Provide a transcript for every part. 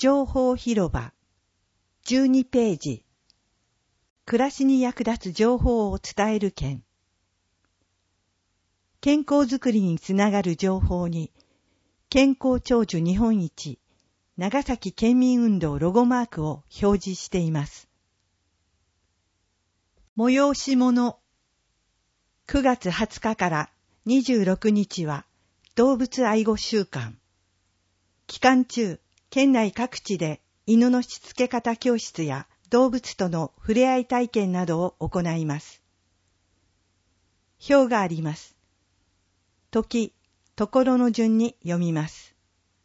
情報広場12ページ。暮らしに役立つ情報を伝える件。健康づくりにつながる情報に、健康長寿日本一、長崎県民運動ロゴマークを表示しています。催し物。9月20日から26日は動物愛護週間。期間中、県内各地で犬のしつけ方教室や動物との触れ合い体験などを行います。表があります。時、ところの順に読みます。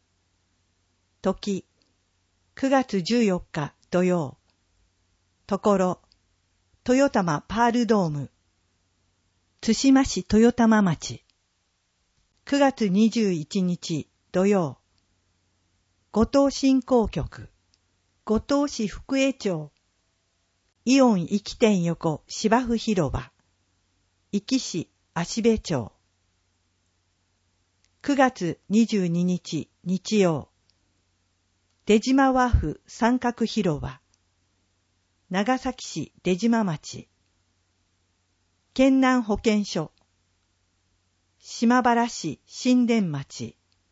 時、9月14日土曜。ところ、豊玉パールドーム。津島市豊玉町。9月21日土曜。五島振興局。五島市福江町。イオン壱岐店横芝生広場。壱岐市芦部町。9月22日日曜。出島和風三角広場。長崎市出島町。県南保健所。島原市新田町。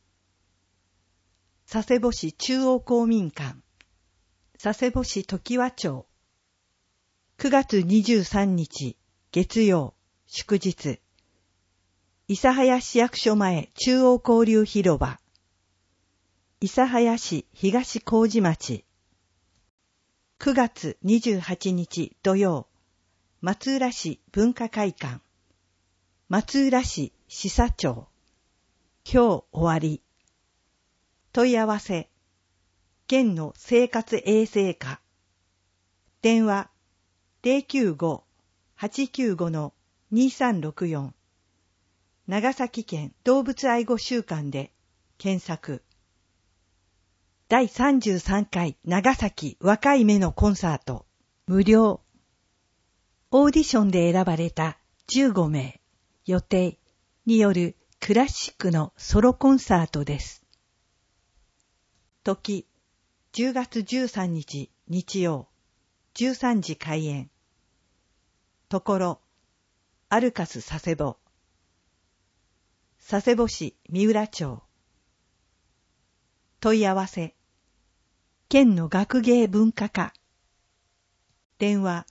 佐世保市中央公民館。佐世保市常盤町。9月23日月曜祝日。諫早市役所前中央交流広場。諫早市東麹町。9月28日土曜。松浦市文化会館。松浦市示唆町。今日終わり。問い合わせ。県の生活衛生課。電話。095-895-2364。長崎県動物愛護週間で検索。第33回長崎若い芽のコンサート。無料。オーディションで選ばれた15名予定によるクラシックのソロコンサートです。時、10月13日日曜、13時開演。ところ、アルカス佐世保。佐世保市三浦町。問い合わせ。県の学芸文化課。電話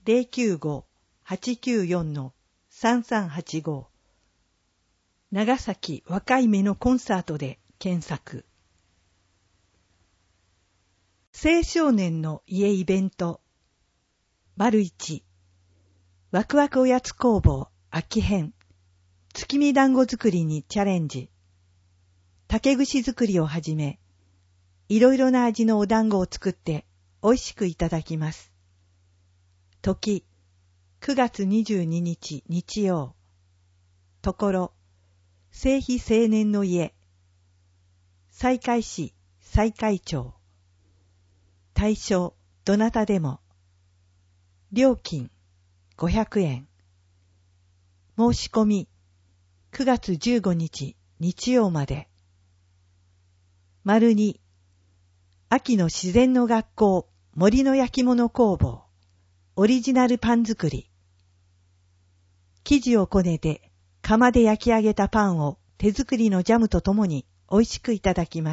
095-894-3385。長崎若い芽のコンサートで検索。青少年の家イベント。丸1。ワクワクおやつ工房秋編。月見団子作りにチャレンジ。竹串作りをはじめ、いろいろな味のお団子を作って美味しくいただきます。時、9月22日日曜。ところ、青非青年の家。西海市西海町。対象、どなたでも。料金、500円。申し込み、9月15日日曜まで。丸2、秋の自然の学校森の焼き物工房オリジナルパン作り。生地をこねて窯で焼き上げたパンを手作りのジャムとともに美味しくいただきます。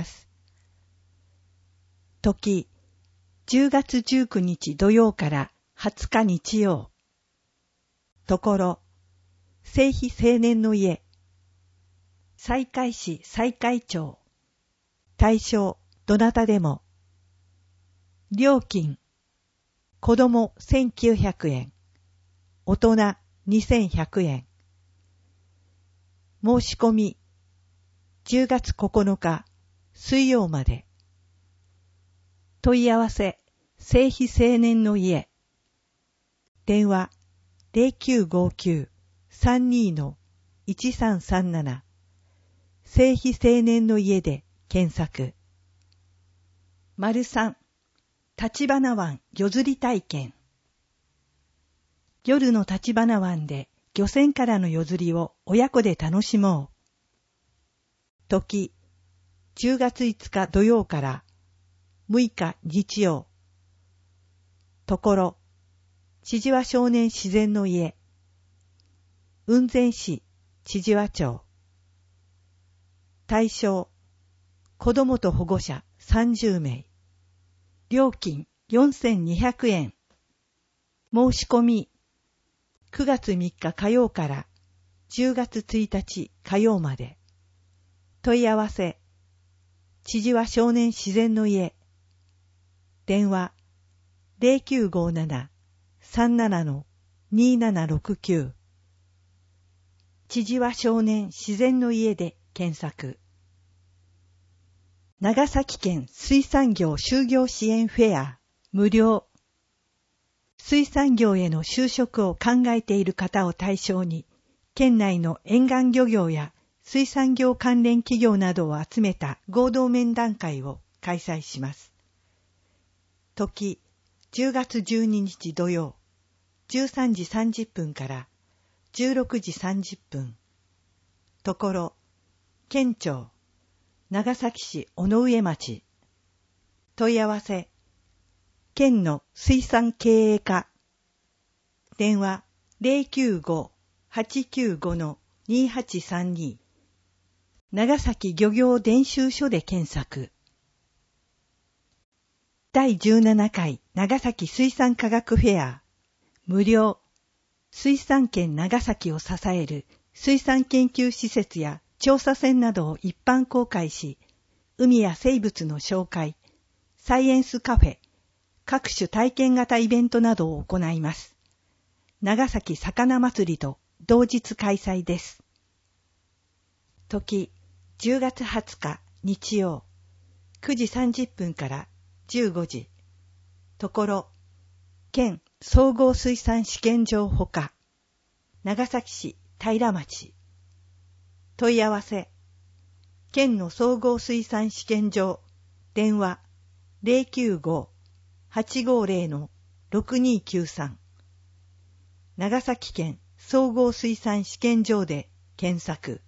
時、10月19日土曜から20日日曜。ところ、青非青年の家。西海市西海町。対象、どなたでも。料金、子供1900円。大人2100円。申し込み、10月9日水曜まで。問い合わせ、青非青年の家。電話、0959-32-1337。青非青年の家で検索。丸3、立花湾夜釣り体験。夜の立花湾で漁船からの夜釣りを親子で楽しもう。時、10月5日土曜から 6日日曜。ところ、千々和少年自然の家。雲仙市千々和町。対象、子供と保護者30名。料金4200円。申し込み、9月3日火曜から10月1日火曜まで。問い合わせ、千々和少年自然の家。電話、0957-37-2769。千々和少年自然の家で検索。長崎県水産業就業支援フェア、無料。水産業への就職を考えている方を対象に、県内の沿岸漁業や水産業関連企業などを集めた合同面談会を開催します。時、10月12日土曜、13時30分から16時30分。ところ、県庁、長崎市尾上町。問い合わせ、県の水産経営課。電話、095-895-2832。長崎漁業伝習所で検索。第17回長崎水産科学フェア。無料。水産県長崎を支える水産研究施設や調査船などを一般公開し、海や生物の紹介、サイエンスカフェ、各種体験型イベントなどを行います。長崎魚祭りと同日開催です。時、10月20日日曜、9時30分から15時。ところ、県総合水産試験場ほか、長崎市平町。問い合わせ、県の総合水産試験場、電話095-850-6293。長崎県総合水産試験場で検索。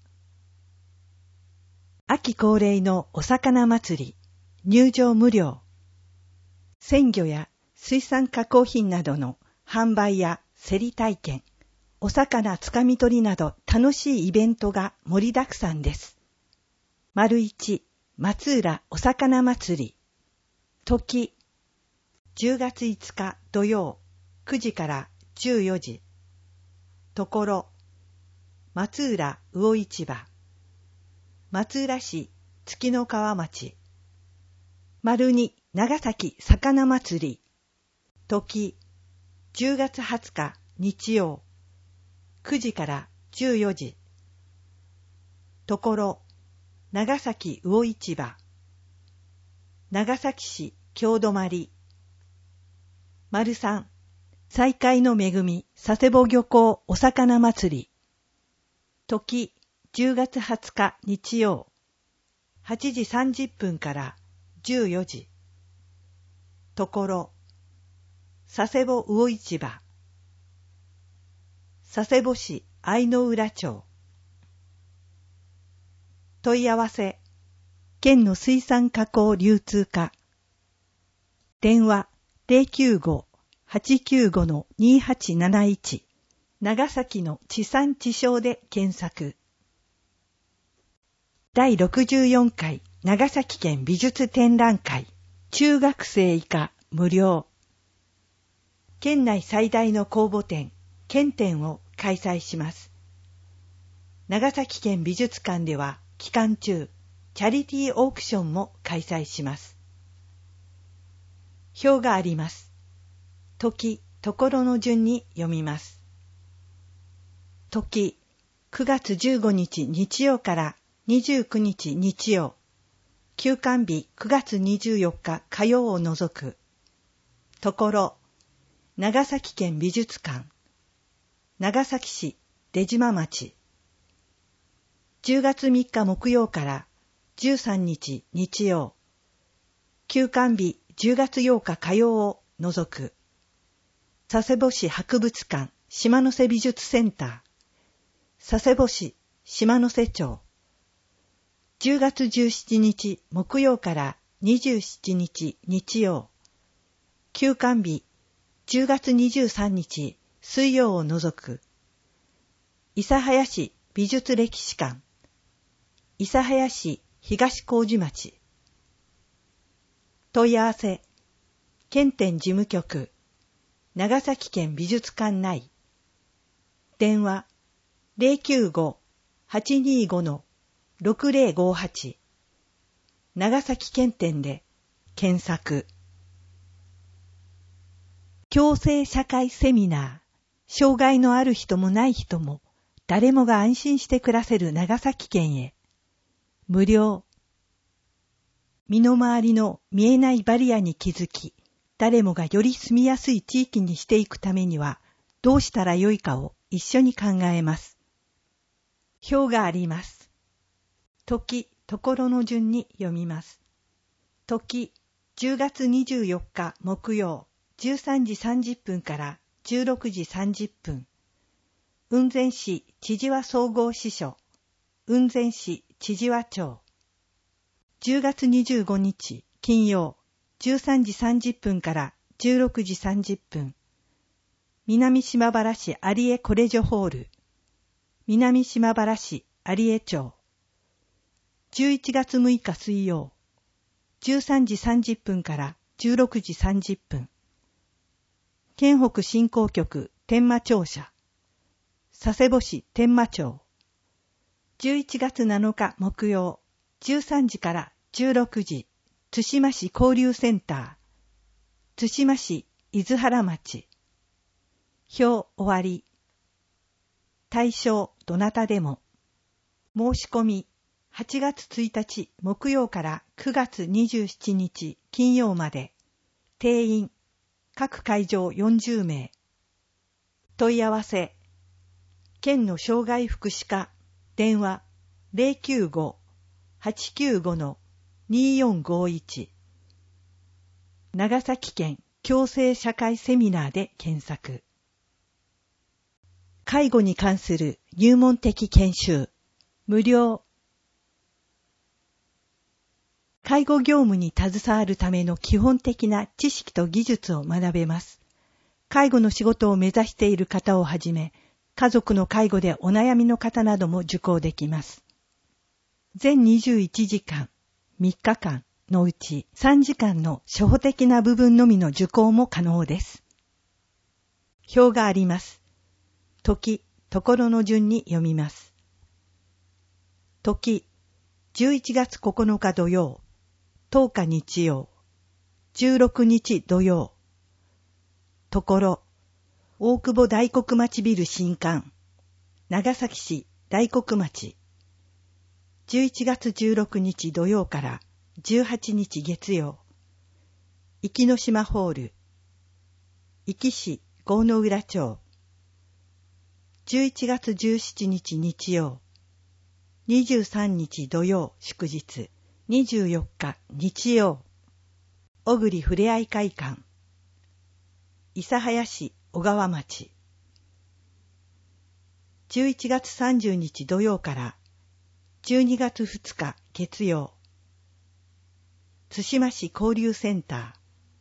秋恒例のお魚祭り、入場無料。鮮魚や水産加工品などの販売や競り体験、お魚つかみ取りなど楽しいイベントが盛りだくさんです。1、松浦お魚祭り。時、10月5日土曜、9時から14時。ところ、松浦魚市場。松浦市月の川町。2、長崎魚祭り。時、10月20日日曜、9時から14時。ところ、長崎魚市場。長崎市郷泊。3、再会の恵み佐世保漁港お魚祭り。時、10月20日日曜、8時30分から14時。ところ、佐世保魚市場。佐世保市相浦町。問い合わせ、県の水産加工流通課。電話095-895-2871。長崎の地産地消で検索。第64回長崎県美術展覧会、中学生以下無料。県内最大の公募展、県展を開催します。長崎県美術館では期間中、チャリティーオークションも開催します。表があります。時、ところの順に読みます。時、9月15日日曜から29日日曜、休館日9月24日火曜を除く。ところ、長崎県美術館、長崎市出島町。10月3日木曜から13日日曜、休館日10月8日火曜を除く。佐世保市博物館島の瀬美術センター、佐世保市島の瀬町。10月17日木曜から 27日日曜。休館日10月23日水曜を除く。諫早市美術歴史館。諫早市東麹町。問い合わせ。県店事務局。長崎県美術館内。電話。095-825-6058。長崎県店で検索。共生社会セミナー。障害のある人もない人も誰もが安心して暮らせる長崎県へ。無料。身の回りの見えないバリアに気づき、誰もがより住みやすい地域にしていくためにはどうしたらよいかを一緒に考えます。表があります。時、ところの順に読みます。時、10月24日木曜、13時30分から16時30分。雲仙市千々和総合支所、雲仙市千々和町。10月25日金曜、13時30分から16時30分。南島原市有江コレジョホール、南島原市有江町。11月6日水曜、13時30分から16時30分。県北振興局天満庁舎、佐世保市天満町。11月7日木曜、13時から16時、津島市交流センター、津島市伊豆原町。表終わり。対象どなたでも。申し込み8月1日木曜から9月27日金曜まで。定員各会場40名。問い合わせ。県の障害福祉課。電話 095-895-2451。長崎県共生社会セミナーで検索。介護に関する入門的研修。無料。介護業務に携わるための基本的な知識と技術を学べます。介護の仕事を目指している方をはじめ、家族の介護でお悩みの方なども受講できます。全21時間、3日間のうち3時間の初歩的な部分のみの受講も可能です。表があります。時、ところの順に読みます。時、11月9日土曜、10日日曜、16日土曜。ところ、大久保大黒町ビル新館、長崎市大黒町。11月16日土曜から18日月曜。壱岐島ホール、壱岐市郷の浦町。11月17日日曜、23日土曜祝日、24日日曜。小栗ふれあい会館、諫早市小川町。11月30日土曜から12月2日月曜。津島市交流センター、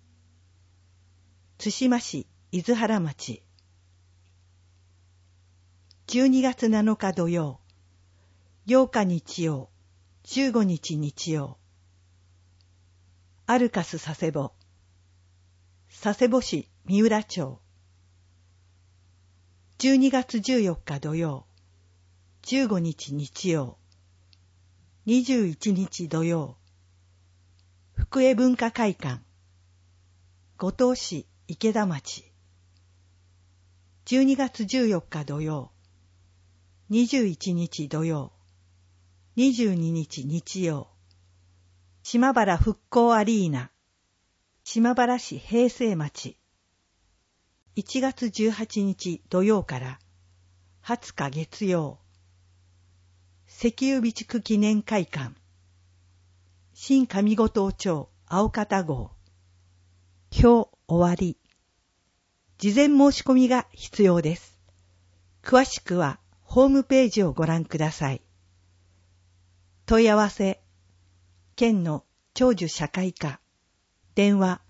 津島市伊豆原町。12月7日土曜、8日日曜、15日日曜。アルカス佐世保、佐世保市三浦町。12月14日土曜、15日日曜、21日土曜。福江文化会館、五島市池田町。12月14日土曜、21日土曜、22日日曜。島原復興アリーナ、島原市平成町。1月18日土曜から20日月曜。石油備蓄記念会館、新上五島町青方号。表終わり。事前申し込みが必要です。詳しくはホームページをご覧ください。問い合わせ。県の長寿社会科。電話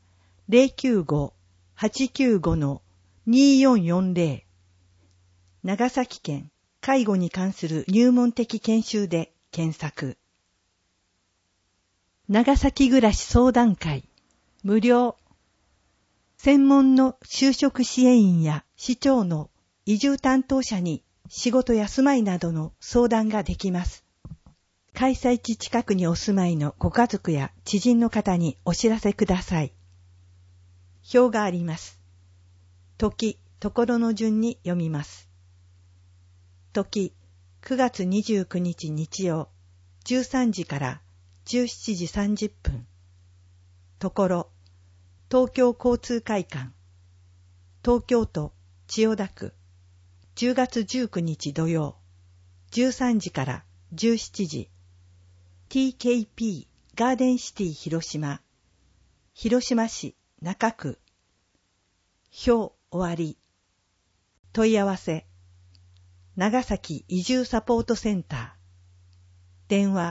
095-895-2440。長崎県介護に関する入門的研修で検索。長崎暮らし相談会無料。専門の就職支援員や市長の移住担当者に仕事や住まいなどの相談ができます。開催地近くにお住まいのご家族や知人の方にお知らせください。表があります。時、ところの順に読みます。時、9月29日日曜、13時から17時30分。ところ、東京交通会館。東京都千代田区。10月19日土曜、13時から17時。TKP ガーデンシティ広島。広島市中区。表終わり。問い合わせ。長崎移住サポートセンター。電話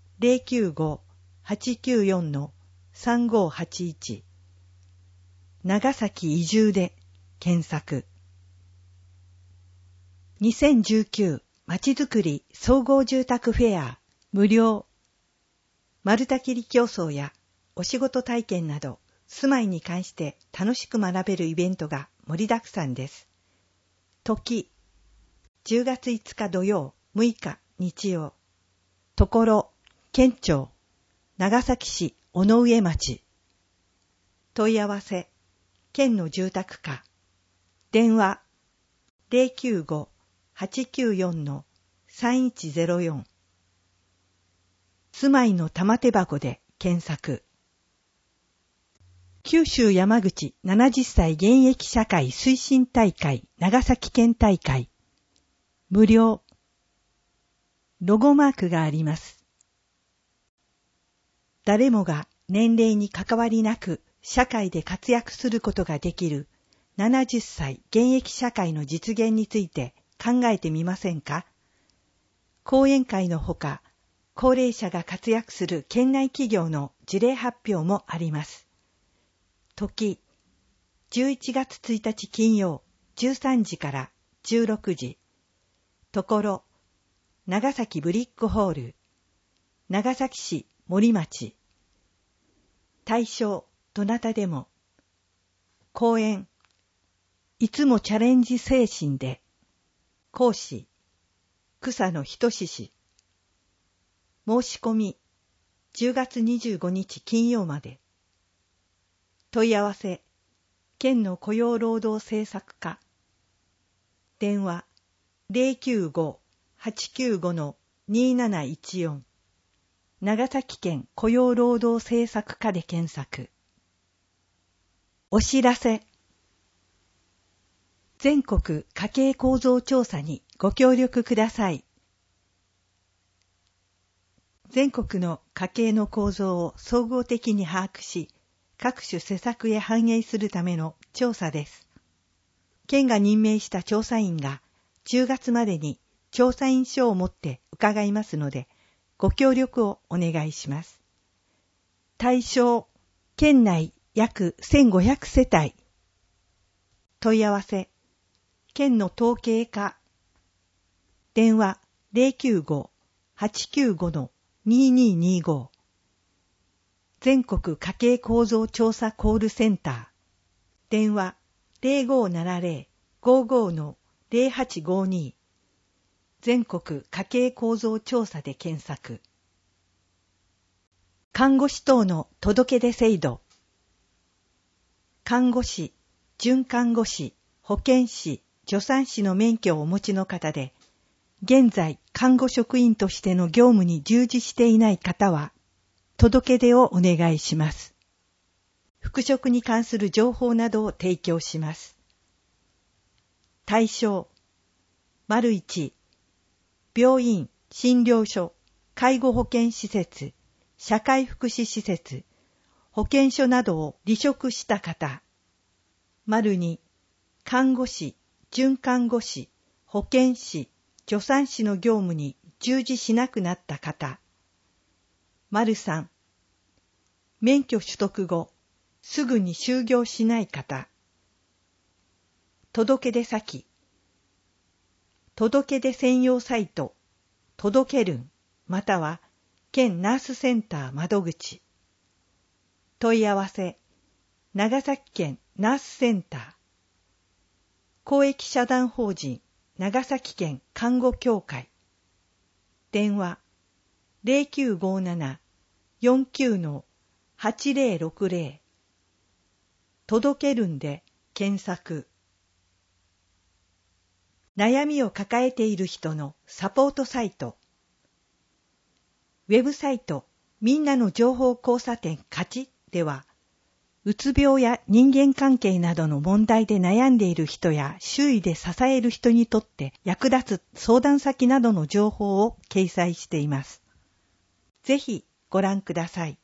095-894-3581。長崎移住で検索。2019まちづくり総合住宅フェア無料。丸太切り競争やお仕事体験など住まいに関して楽しく学べるイベントが盛りだくさんです。時、10月5日土曜、6日日曜。ところ、県庁、長崎市尾上町。問い合わせ、県の住宅課。電話、095-894-3104。住まいの玉手箱で検索。九州山口70歳現役社会推進大会長崎県大会。無料。ロゴマークがあります。誰もが年齢に関わりなく社会で活躍することができる70歳現役社会の実現について考えてみませんか？講演会のほか、高齢者が活躍する県内企業の事例発表もあります。時、11月1日金曜、13時から16時。ところ、長崎ブリックホール。長崎市森町。対象、どなたでも。講演、いつもチャレンジ精神で。講師、草野仁氏。申し込み、10月25日金曜まで。問い合わせ、県の雇用労働政策課。電話、095-895-2714。長崎県雇用労働政策課で検索。お知らせ。全国家計構造調査にご協力ください。全国の家計の構造を総合的に把握し、各種施策へ反映するための調査です。県が任命した調査員が10月までに調査員証を持って伺いますので、ご協力をお願いします。対象、県内約1500世帯。問い合わせ、県の統計課。電話095-895-2225。全国家計構造調査コールセンター。電話0570-55-0852。全国家計構造調査で検索。看護師等の届け出制度。看護師、准看護師、保健師、助産師の免許をお持ちの方で、現在看護職員としての業務に従事していない方は、届け出をお願いします。復職に関する情報などを提供します。対象、1、病院、診療所、介護保健施設、社会福祉施設、保健所などを離職した方。2、看護師、准看護師、保健師、助産師の業務に従事しなくなった方。3、 免許取得後、すぐに就業しない方。届出先。届出専用サイト、届けるん、または県ナースセンター窓口。問い合わせ、長崎県ナースセンター。公益社団法人長崎県看護協会。電話、0957-49-8060。届けるんで検索。悩みを抱えている人のサポートサイト。ウェブサイトみんなの情報交差点勝ちでは、うつ病や人間関係などの問題で悩んでいる人や周囲で支える人にとって役立つ相談先などの情報を掲載しています。ぜひご覧ください。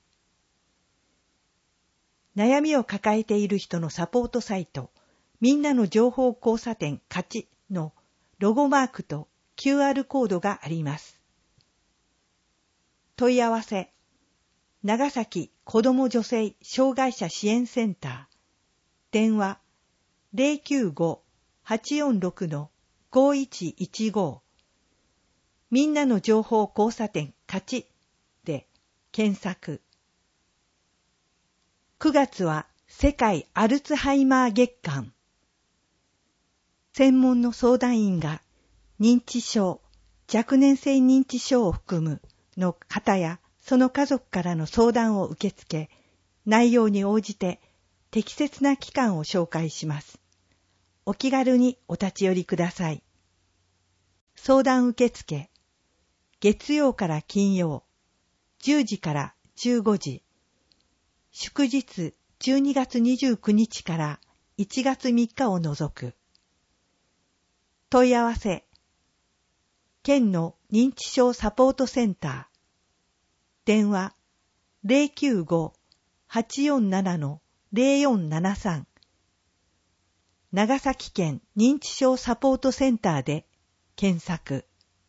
悩みを抱えている人のサポートサイト、みんなの情報交差点勝ちのロゴマークと QR コードがあります。問い合わせ、長崎子ども女性障害者支援センター。電話、095-846-5115。みんなの情報交差点勝ちで検索。9月は世界アルツハイマー月間。専門の相談員が認知症、若年性認知症を含むの方やその家族からの相談を受け付け、内容に応じて適切な機関を紹介します。お気軽にお立ち寄りください。相談受付、月曜から金曜、10時から15時、祝日12月29日から1月3日を除く。問い合わせ、県の認知症サポートセンター。電話、095-847-0473。長崎県認知症サポートセンターで検索。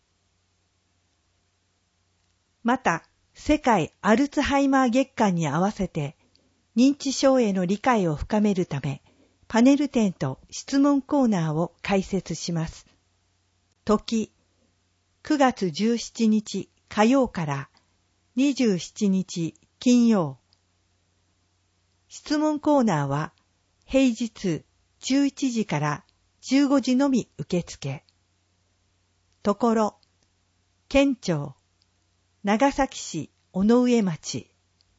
また、世界アルツハイマー月間に合わせて、認知症への理解を深めるため、パネル展と質問コーナーを開設します。時、9月17日火曜から27日金曜。質問コーナーは平日11時から15時のみ受付。ところ、県庁、長崎市尾上町。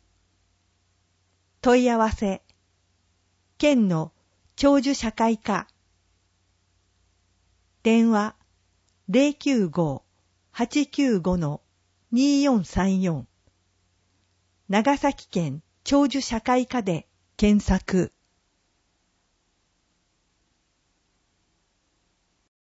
問い合わせ、県の長寿社会課。電話、095-895-2434。長崎県長寿社会課で検索。